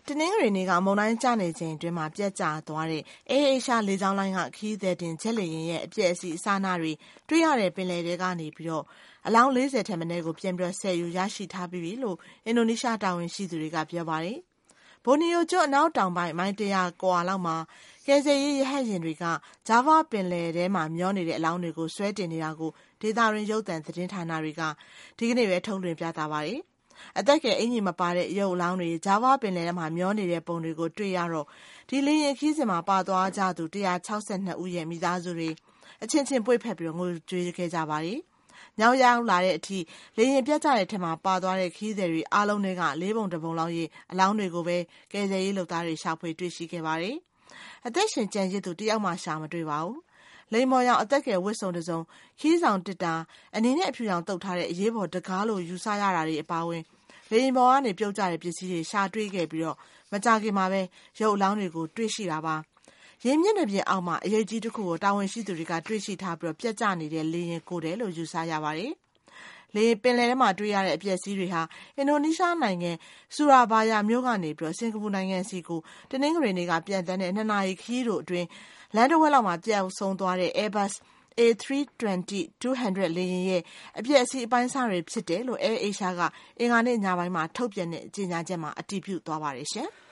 တနင်္ဂနွေနေ့ကမုန်တိုင်းကျနေချိန်အတွင်းမှာပျက်ကျသွားတဲ့ AirAsia လေကြောင်းလိုင်းကခရီးသည်တင်ဂျက်လေယာဉ်ရဲ့အပျက်အစီးအစအနတွေတွေ့ရတဲ့ပင်လယ်ထဲကနေပြီးတော့အလောင်း40ထက်မနည်းကိုပြန်ပြီးဆယ်ယူရရှိထားပြီးပြီလို့အင်ဒိုနီးရှားတာဝန်ရှိသူတွေကပြောပါတယ်။ဘိုနီယိုကျွန်းအနောက်တောင်ပိုင်းမိုင်100ကွာလောက်မှာကယ်ဆယ်ရေးရဟတ်ယာဉ်တွေကဂျာဗာပင်လယ်ထဲမှာမျောနေတဲ့အလောင်းတွေကိုဆွဲတင်နေတာကိုဒေသရင်းရုပ်သံသတင်းဌာနတွေကဒီကနေ့ပဲထုတ်လွှင့်ပြသပါတယ်။အသက်ကယ်အင်ဂျင်မပါတဲ့ရုပ်အလောင်းတွေဂျာဗာပင်လယ်ထဲမှာမျောနေတဲ့ပုံတွေကိုတွေ့ရတော့ဒီလေယာဉ်ခီးစဉ်မှာပါသွားကြသူ162ဦးရဲ့မိသားစုတွေအချင်းချင်းပွေ့ဖက်ပြီးငိုကြွေးခဲ့ကြပါတယ်။ညောင်ရောက်လာတဲ့အထိလေယာဉ်ပြတ်ကျတဲ့ထက်မှာပါသွားတဲ့ခီးသည်တွေအားလုံးတွေက၄ပုံတစ်ပုံလောက်ရဲ့အလောင်းတွေကိုပဲကယ်ဆယ်ရေးလုပ်သားတွေရှာဖွေတွေ့ရှိခဲ့ပါတယ်။အသက်ရှင်ကျန်ရစ်သူတယောက်မှရှာမတွေ့ပါဘူး။လိမ္မော်ရောင်အသက်ကယ်ဝတ်စုံတစ်စုံခီးဆောင်တစ်တာအနေနဲ့အဖြူရောင်တုပ်ထားတဲ့အရေးပေါ်တကားလို့ယူဆရတာတွေအပါအဝင်လေယာဉ်ပေါ်ကနေပြုတ်ကျတဲ့ပစ္စည်းတွေရှာတွေ့ခဲ့ပြီးတော့မကြခင်မှာပဲရုပ်အလောင်းတွေကိုတွေ့ရှိတာပါ။ရင်းမြစ်နယ်ပြင်အောက်မှာအရေးကြီးတစ်ခုကိုတာဝန်ရှိသူတွေကတွေ့ရှိထားပြီးတော့ပြက်ကျနေတဲ့လေယာဉ်ကိုတယ်လို့ယူဆရပါတယ်။လေပင်လယ်ထဲမှာတွေ့ရတဲ့အပျက်စီးတွေဟာအင်ဒိုနီးရှားနိုင်ငံဆူရာဘာယာမြို့ကနေပြီးတော့စင်ကာပူနိုင်ငံစီကိုတနင်္ဂနွေနေ့ကပြန်တန်းတဲ့2နာရီခရီးတို့အတွင်းလန်ဒဝက်လောက်မှာပျောက်ဆုံးသွားတဲ့ Airbus A320-200 လေယာဉ်ရဲ့အပျက်အစီးအပိုင်းအစတွေဖြစ်တယ်လို့AirAsia ကအင်္ဂါနေ့ညပိုင်းမှာထုတ်ပြန်တဲ့ကြေညာချက်မှာအတည်ပြုသွားပါတယ်ရှင်။